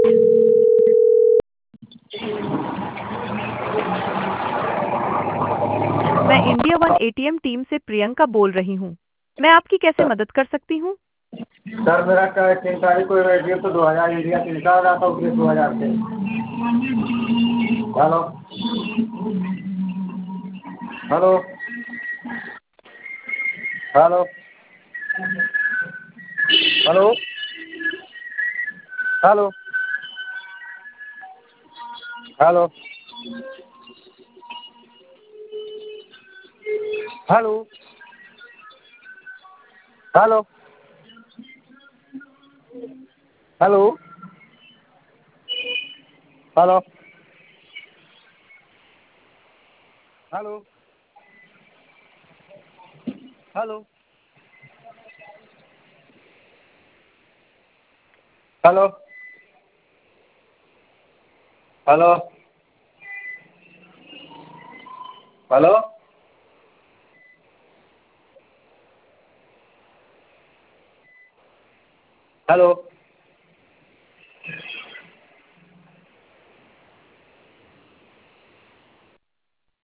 मैं India one ATM team से प्रियंका बोल रही हूँ। मैं आपकी कैसे मदद कर सकती हूँ? सर मेरा 3 तारीख को एटीएम तो 2000 इंडिया से निकाल रहा था उसके 2000 से। Hello hello hello hello hello hello hello hello hello hello hello hello hello hello hello hello